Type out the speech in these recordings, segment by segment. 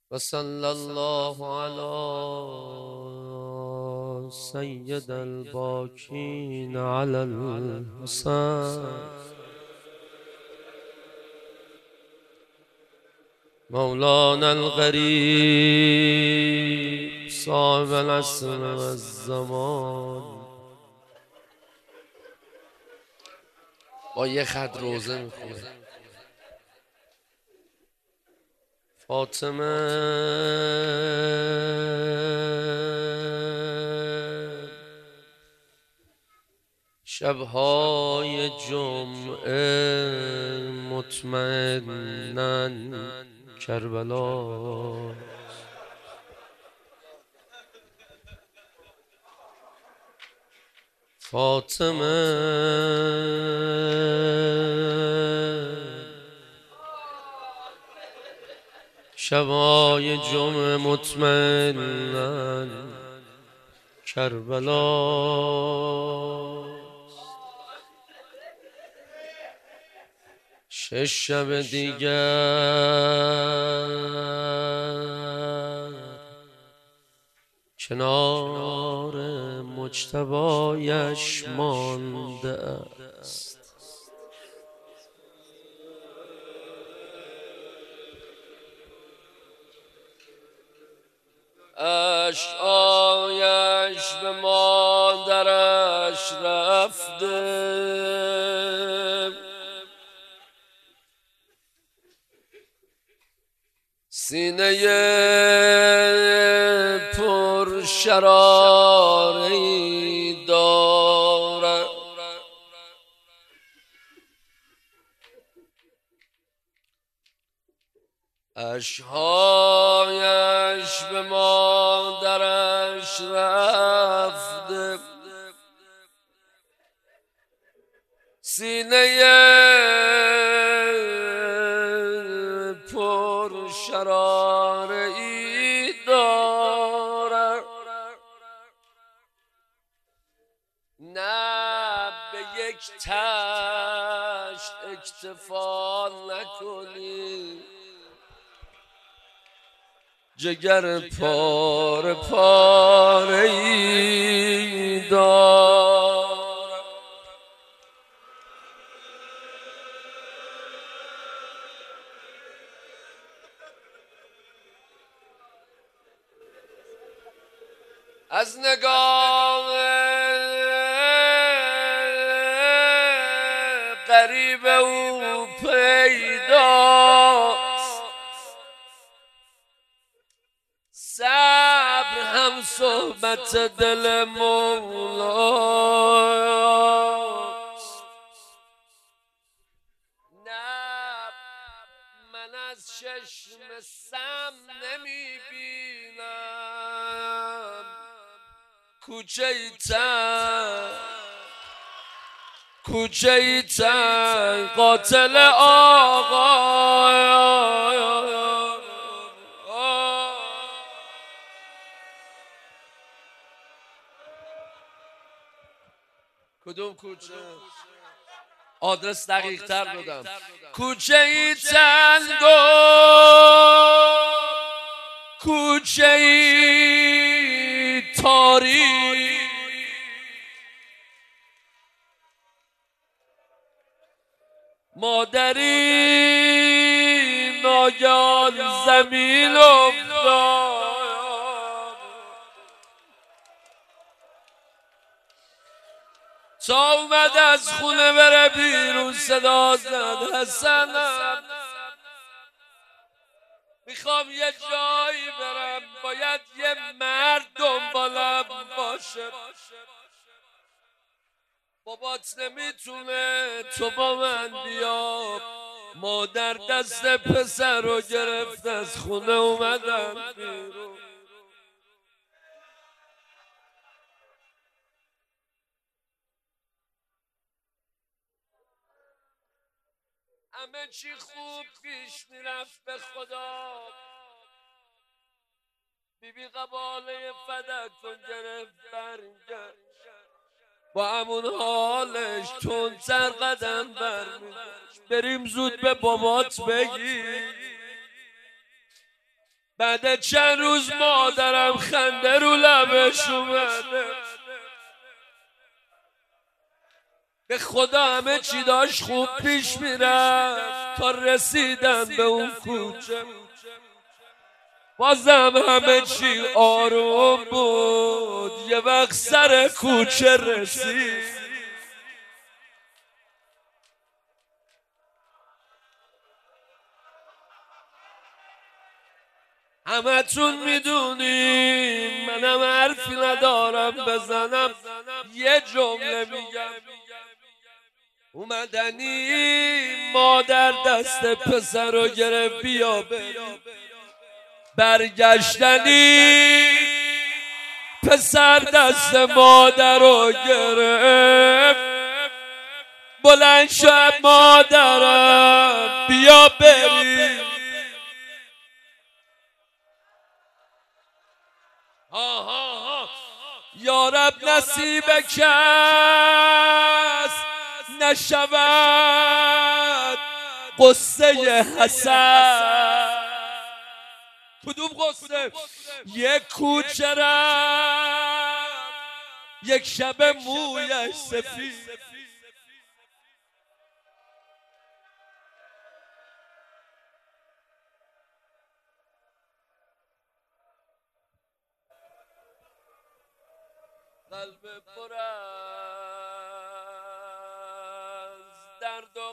وصلى الله على سيد الباكين على الحسين مولانا الغريب صاحب العصر والزمان. با یه خط روزه میخونه. فاطمه شبهای جمعه مطمئناً کربلا، فاطمه شبای جمعه مطمئناً کربلا. شش شب دیگر کنار مجتبایش مانده است. اشعایش به مادرش رفته، سینه پر شراری دارد، اشعایش به مادرش رفته، سینه پر شراری دارد. نه به یک تشت اکتفا نکنی، جگر پاره پاره ای دارد. از نگاه غریب او پیداست، صبر هم صحبت دل مولاست. نه من از چشم سم نمی بینم کوچه ای تن قاتل آقا. کدوم کوچه؟ آدرس دقیق تر دادم. کوچه ای تنگو، کوچه ای تاریک، مادری ناگهان زمین افتاد، تا اومد از خونه بره بیرون صدا زد حسنم میخوام یه جایی برم، باید یه مرد دنبالم باشه. بابات نمیتونه، تو با من بیا. مادر دست پسر رو گرفت، از خونه اومدم بیرون. همه چی خوب پیش میرفت به خدا. بیبی قباله فدک کن گرفت برگشت، با همون حالش تندتر قدم برمی‌داشت. بریم زود به بابات بگی بعد چند روز مادرم خنده رو لبش اومده. به خدا همه چی داشت خوب پیش میرفت تا رسیدن به اون کوچه. بازم همه چی آروم بود. یه وقت سر کوچه رسید. همه تون میدونین منم حرفی ندارم بزنم، یه جمله میگم. اومدنی مادر دست پسر رو گرفت بیا بریم. برگشتنی پسر دست مادر رو گرفت. بلند شد مادرم بیا بریم. یارب نصیب کس نشود قصه حسن. کدوم قصه؟ یک کوچه رفت یک شب مویش سفید. قلب پر از درد و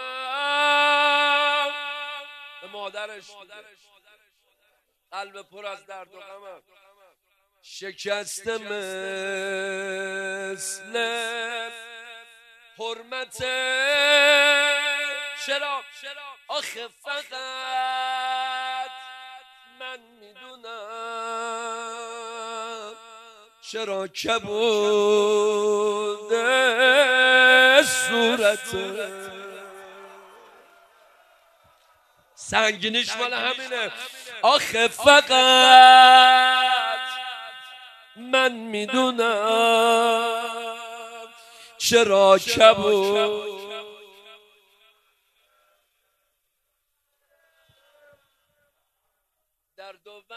غمم. به مادرش قلب پر از درد و غمم. شکسته مثل حرمت. چرا آخه فقط من میدونم چرا کبود صورت. سنگینیش مال همینه. آخه فقط من میدونم چرا کبود. درد و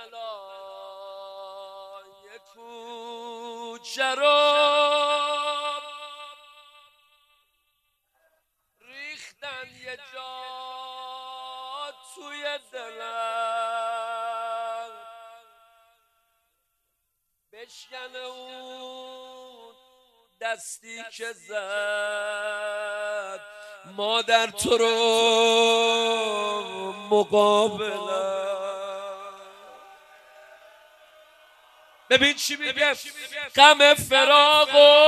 بلای کوچه رو ریختن یه جا توی دلم. بشکنه اون دستی که زد مادر تو رو مقابلم. ببین چی میگه. غم فراقو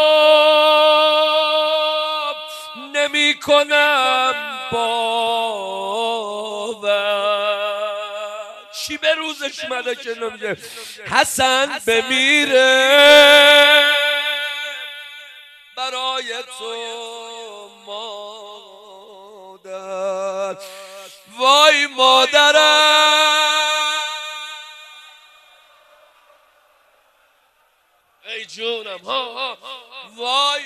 نمی کنم باور. چی به روزش اومده که نمیگه حسن بمیره برای تو مادر. وای مادرم ای جونم. وای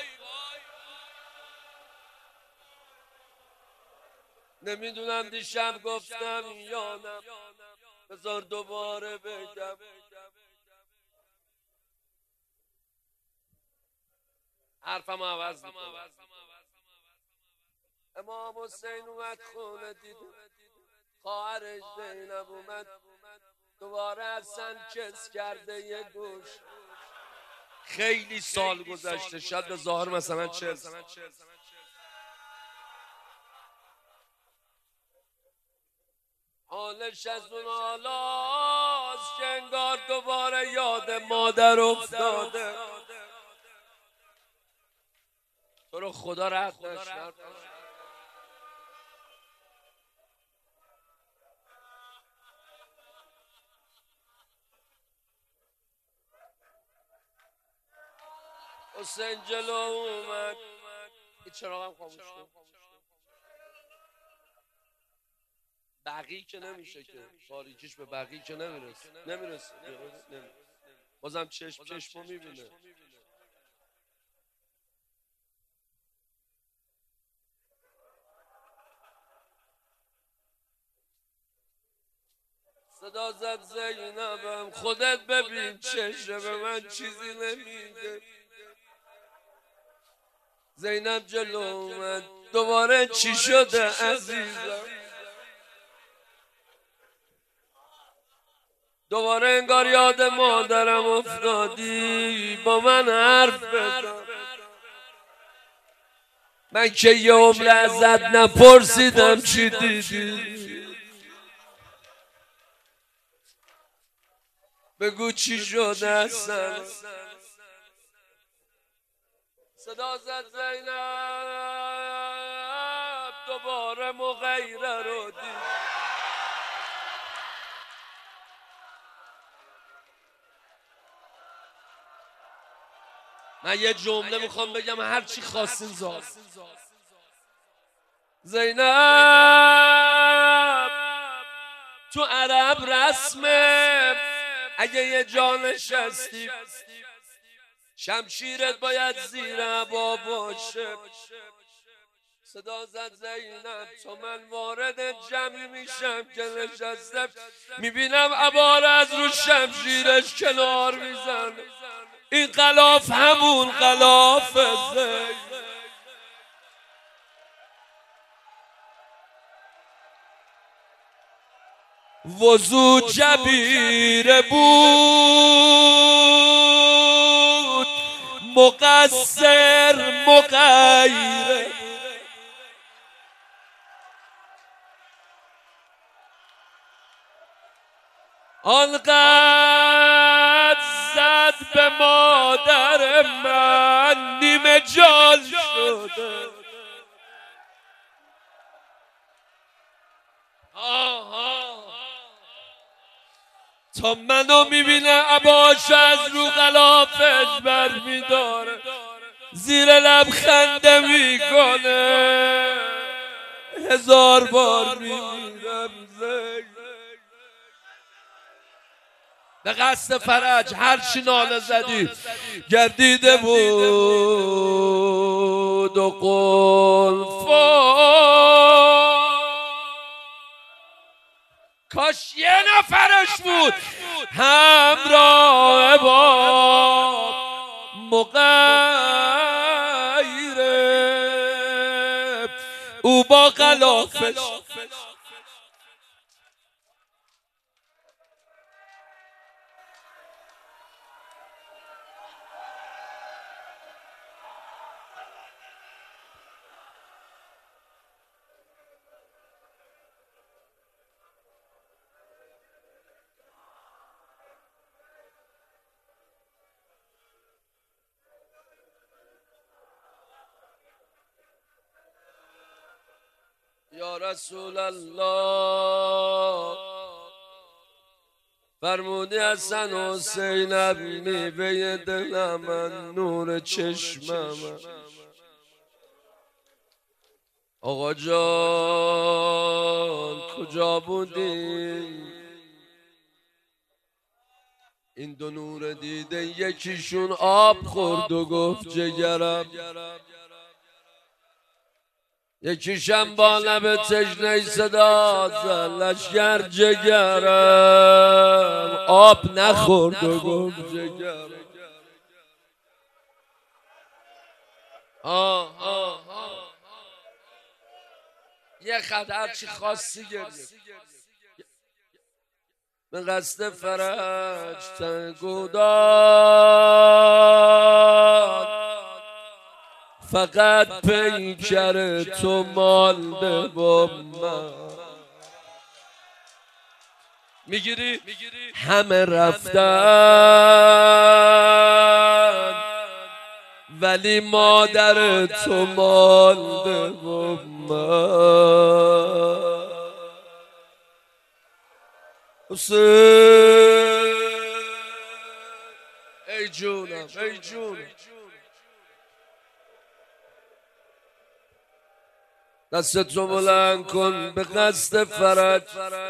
نمیدونم دیشب گفتم یا نه. بذار دوباره بگم. حرفم عوض میکنم. امام حسین اومد خونه دید خواهرش زینب اومد دوباره حسن کس کرده یه گوش. خیلی سال گذشته شاید به ظاهر مثلا 40. حالش از اون حالاست که انگار دوباره یاد مادر افتاده. تو رو خدا رد نشد. حسین جلو اومد. این چراغم خاموش کن. بقیه که نمیشه که تاریکیش به بقیه که نمیرسه. بازم چشمو میبینه. صدا زد زینبم خودت ببین چشه به من چیزی نمیگه. زینب جلو اومد دوباره چی شده عزیزم؟ دوباره انگار یاد مادرم افتادی، با من حرف بزن. من که یه عمر ازت نپرسیدم چی دیدی، بگو چی شده اصلا. صدا زد زینب دوباره مغیره رو دید. من یه جمله میخوام بگم هر چی خواستین زاد. زینب تو عرب رسمه اگه یه جا نشستی شمشیرت باید زیر عبا باشه. صدا زد زینب تا من وارد جمعی میشم که نشسته میبینم عبا رو از رو شمشیرش کنار میزنه. این غلاف همون غلاف زینب. وضو جبیره بود مقصر مغیره. آنقدر زد به مادر من نیمه جان شده. تا منو میبینه عباش از رو غلافش بر میداره، زیر لب خنده میکنه. 1000 بار میمیرم به قصد فرج. هرچی ناله زدی گردیده بود و قلفا. کاش یه نفرش بود همراه با مغیره. او با غلافش یا رسول الله فرمودی حسن و حسینم میوه دلم من نور چشمم. آقا جان کجا بودی؟ این دو نور دیده یکیشون آب خورد و گفت جگرم، یکیشم با لب تشنه صدا زد لشگر جگرم. آب نخورد و گفت جگرم. یه خط هرچی خواستی گریه به قصد فرج تنگو داد. فقط پیکر تو مالده با من. میگیری؟ همه رفتن ولی مادر تو مالده با من. حسین ای جونم ای جونم. دستت رو بلند کن به قصد فرج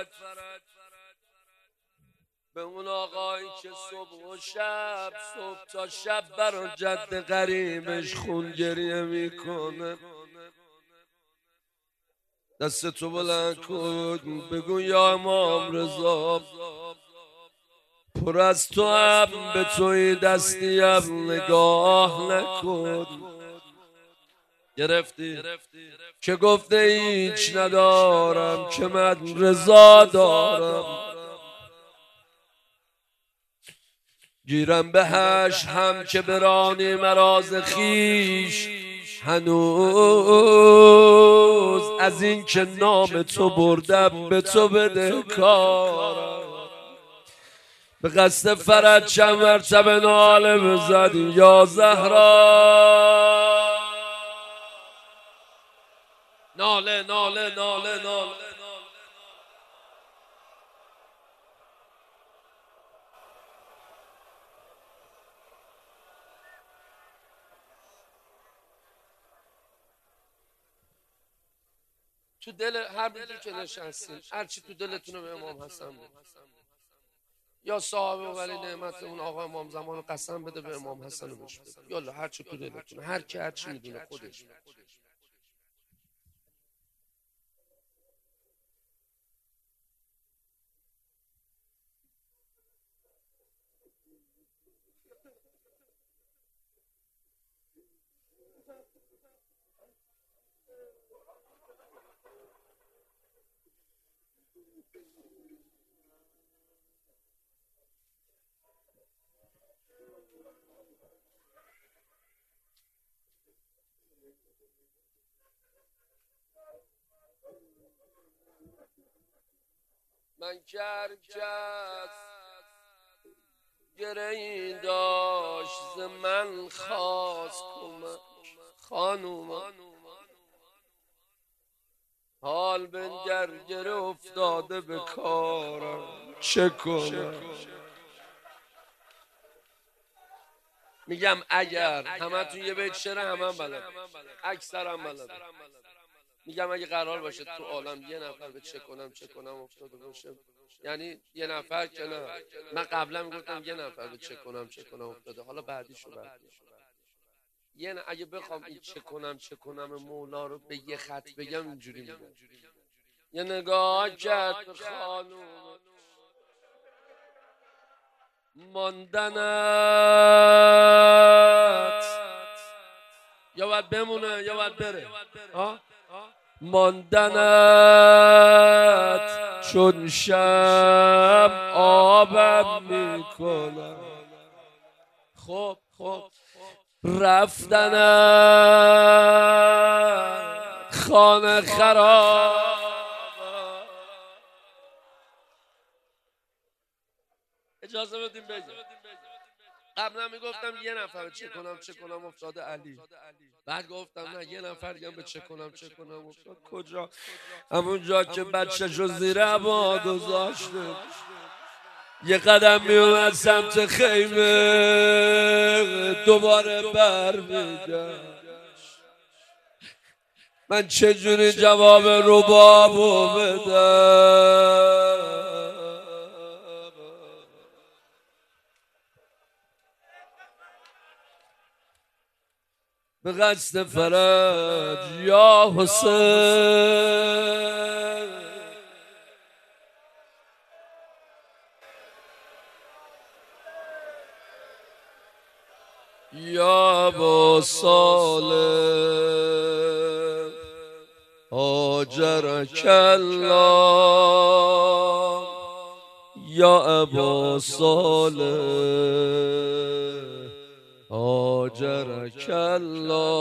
به اون آقایی که صبح و شب صبح تا شب برا جد قریبش خون گریه میکنه. دست تو بلند کن بگو یا امام رضا پر از تو هم به توی دستیم نگاه نکن. گرفتی که گفته هیچ ندارم که من رضا دارم. گیرم به هش هم که برانی مراز خیش هنوز از این که نام تو بردم به تو بده کارم. به قصد فرج چند مرتبه ناله بزدی یا زهرا. ناله ناله ناله ناله تو دل هر بیدی که نشستین هرچی تو دلتونه به امام حسن بده. یا صاحب ولی نعمت اون آقا امام زمان قسم بده به امام حسن بهش بده. یالا هرچی تو دلتونه، هر کی هرچی میدونه خودش. من که هرکس گره این داشت ز من خواست کمک خانوم حال بنگر گره افتاده به کارم چه کنم. میگم اگر همه تو یه بیت شعر همه بلد اکثرم بلد. میگم اگه قرار باشه تو عالم یه نفر به چه کنم افتاده باشه، یعنی یه نفر که نه، من قبلا میگفتم یه نفر به چه کنم افتاده، حالا بعدیشو یه اگه بخوام این چه کنم مولا رو به یه خط بگم اینجوری میگم. یه نگاه کرد خانوم ماندنت یا باید بمونه یا باید بره. ماندنت چون شب آبم میکنم. خب رفتنت خانه خراب. اجازه بدیم بگم قبلا میگفتم یه نفر چه کنم افتاده علی. بعد گفتم نه یه نفر دیگه به چه کنم افتاد کجا؟ همون جا که بچه‌شو زیر هوا گذاشته یه قدم میومد سمت خیمه دوباره برمیگشت. من چجوری جواب ربابو بدم؟ به قصد فرج یا حسین یا ابا صالح هاجرک الله یا ابا صالح هاجرک الله.